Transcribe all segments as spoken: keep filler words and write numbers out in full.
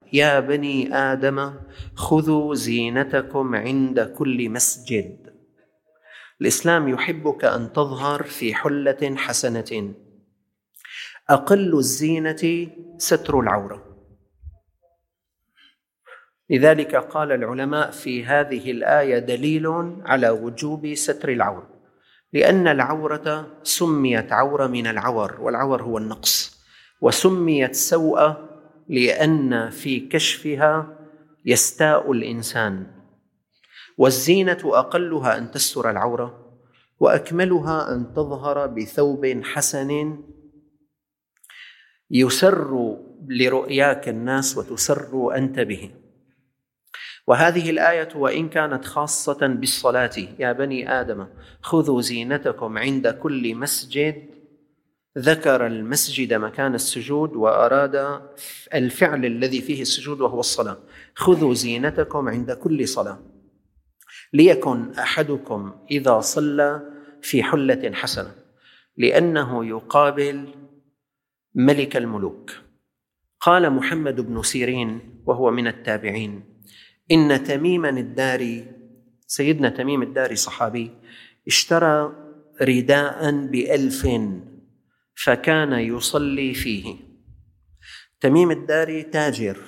يا بني آدم خذوا زينتكم عند كل مسجد. الإسلام يحبك أن تظهر في حلة حسنة. أقل الزينة ستر العورة. لذلك قال العلماء في هذه الآية دليل على وجوب ستر العورة، لأن العورة سميت عورة من العور، والعور هو النقص، وسميت سوءة لأن في كشفها يستاء الإنسان. والزينة أقلها أن تستر العورة، وأكملها أن تظهر بثوب حسن يسر لرؤياك الناس وتسر أنت به. وهذه الآية وإن كانت خاصة بالصلاة، يا بني آدم خذوا زينتكم عند كل مسجد، ذكر المسجد مكان السجود وأراد الفعل الذي فيه السجود وهو الصلاة. خذوا زينتكم عند كل صلاة، ليكن أحدكم إذا صلى في حلة حسنة، لأنه يقابل ملك الملوك. قال محمد بن سيرين وهو من التابعين: إن تميما الداري، سيدنا تميم الداري صحابي، اشترى رداء بألف فكان يصلي فيه. تميم الداري تاجر،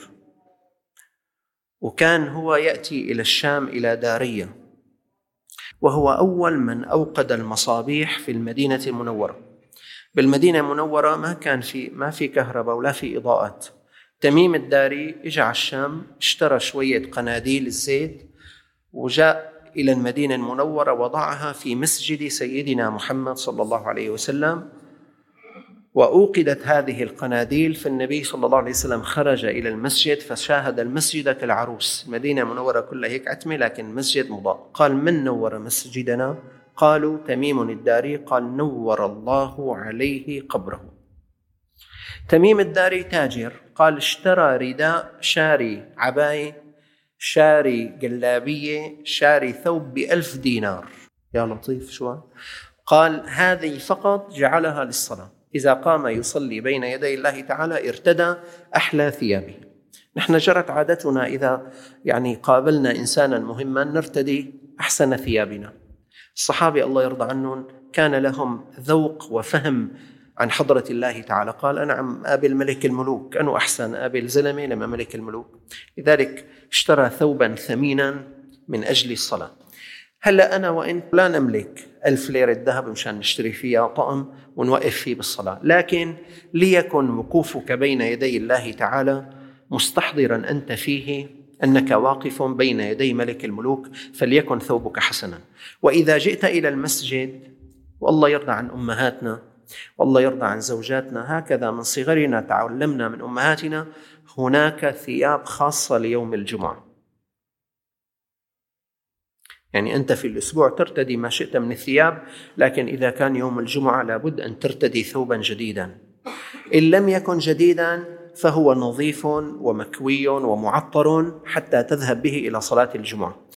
وكان هو يأتي إلى الشام إلى دارية، وهو أول من أوقد المصابيح في المدينة المنورة. بالمدينة المنورة ما كان في ما في كهرباء ولا في إضاءات. تميم الداري اجى على الشام، اشترى شوية قناديل الزيت وجاء إلى المدينة المنورة، وضعها في مسجد سيدنا محمد صلى الله عليه وسلم، وأوقدت هذه القناديل. فالنبي صلى الله عليه وسلم خرج إلى المسجد فشاهد المسجد كالعروس، المدينة المنورة كلها هيك عتمة لكن مسجد مضاء. قال: من نور مسجدنا؟ قالوا: تميم الداري. قال: نور الله عليه قبره. تميم الداري تاجر، قال: اشترى رداء، شاري عباية، شاري جلابية، شاري ثوب بألف دينار. يا لطيف شو. قال: هذه فقط جعلها للصلاة، إذا قام يصلي بين يدي الله تعالى ارتدى أحلى ثيابه. نحن جرت عادتنا إذا يعني قابلنا إنسانا مهما نرتدي أحسن ثيابنا. الصحابة الله يرضى عنهم كان لهم ذوق وفهم عن حضرة الله تعالى. قال: أنا عم قابل ملك الملوك، أنا أحسن قابل زلمة لما ملك الملوك. لذلك اشترى ثوبا ثمينا من أجل الصلاة. هلأ أنا وإن لا نملك ألف ليرة ذهب مشان نشتري فيها طقم ونوقف فيه بالصلاة، لكن ليكن وقوفك بين يدي الله تعالى مستحضرا أنت فيه أنك واقف بين يدي ملك الملوك، فليكن ثوبك حسنا. وإذا جئت إلى المسجد، والله يرضى عن أمهاتنا والله يرضى عن زوجاتنا، هكذا من صغرنا تعلمنا من أمهاتنا، هناك ثياب خاصة ليوم الجمعة. يعني أنت في الأسبوع ترتدي ما شئت من الثياب، لكن إذا كان يوم الجمعة لابد أن ترتدي ثوبا جديدا. إن لم يكن جديدا فهو نظيف ومكوي ومعطر حتى تذهب به إلى صلاة الجمعة.